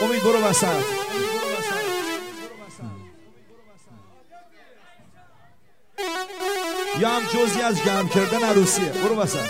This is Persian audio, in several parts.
امید برو وسط. یا هم جزئی از گرم کردن عروسیه. برو وسط.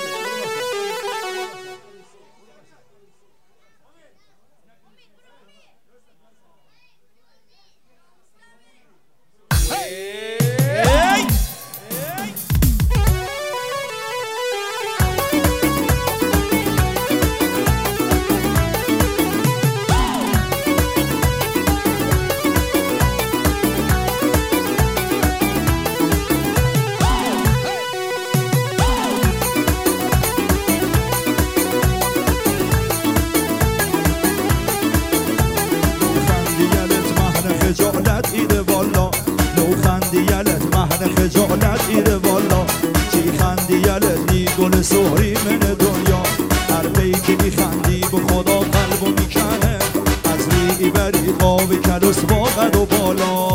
خجالت ایره والا چی خندی یلت نی گل سهری من دنیا هر بیکی میخندی به خدا قلبو میکنه از ریگی بری قاوی کلوس با قد و بالا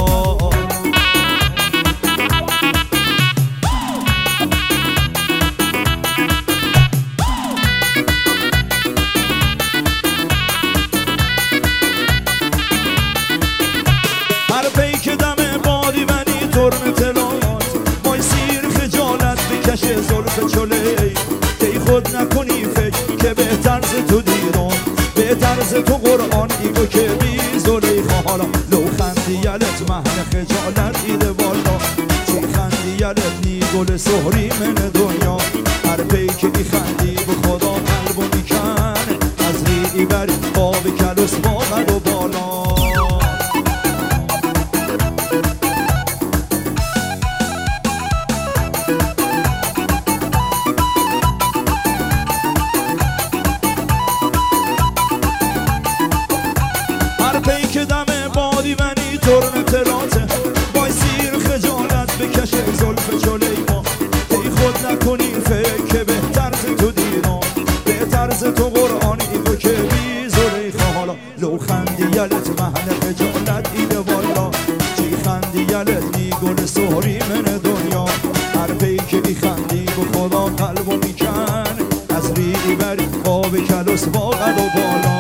هر بیک دم بادی بنی ترم تلات مای سیر خجالت بکشه زلف چله دی خود نکنی فکر که بهتر ز تو دیران بهتر ز تو قرآن ایگو که بی زلیخا حالا لو خندی یلت مهن خجالت ایده بالا چی خندی یلت نی گل سهری من دنیا هر بیکی بی خندی به خدا قلبو میکن از ریگی بری قاوی کلوس با قد و بالا پیک دم بادی منی ترم تلاته بای سیر خجالت بکشه زلف چله ما ای خود نکنی فکر که بهتر ز تو دیران بهتر ز تو قرآن ایگو که بی زلیخا حالا لو خندی یلت مهن خجالت ایده والا چی خندی یلت نی گل سهری من دنیا هر پیک بی خندی به خدا قلبو میکن از ریگی بری قاب کلوس با قد و بالا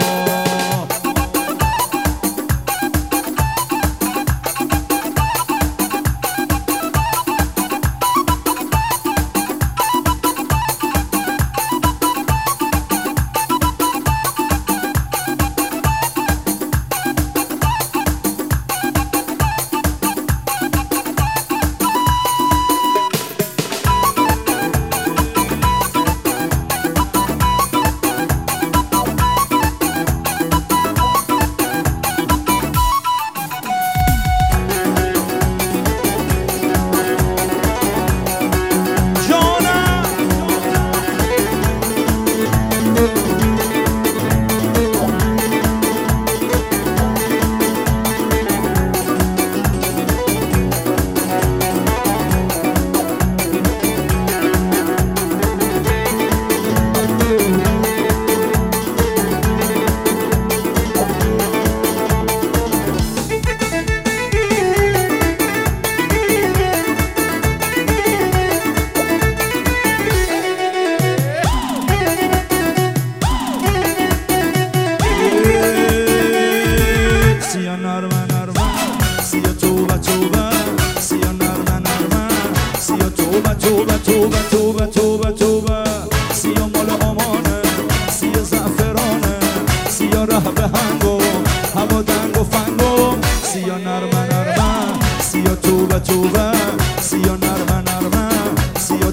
توبه سیا مال آمانه سیا زعفرانه سیا ره به هنگو هوا دنگ و فنگو سیا نرمه سیا توبه سیا نرمه سیا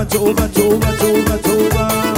توبه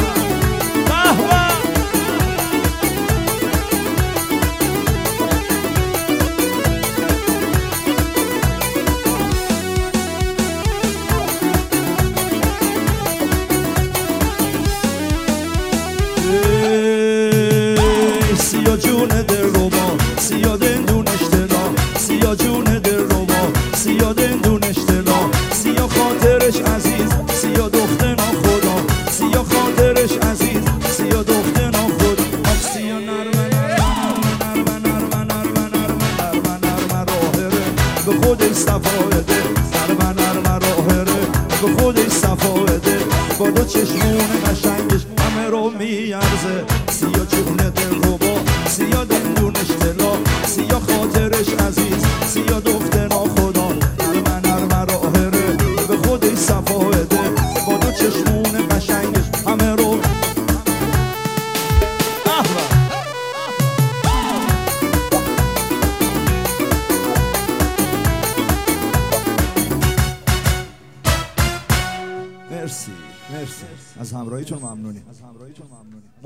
سیا جون دل رو با سیا دندون اشتلا سیا جون دل رو با سیا دندون اشتلا سیا خاطرش عزیز سیا دختر ناخدا سیا خاطرش عزیز سیا دختر ناخدا سیا نرمه راهره به خودش صفایده نرمه راهره به خودش صفایده با دو چشمون قشنگش همه رو میارزه سیا جون دل رو با سیا دندونش سیا خاطرش عزیز سیا دختر ناخدا نرمه راهره به خودش صفا بده با دو چشمون قشنگش همه رو مرسی از همراهیتون ممنونی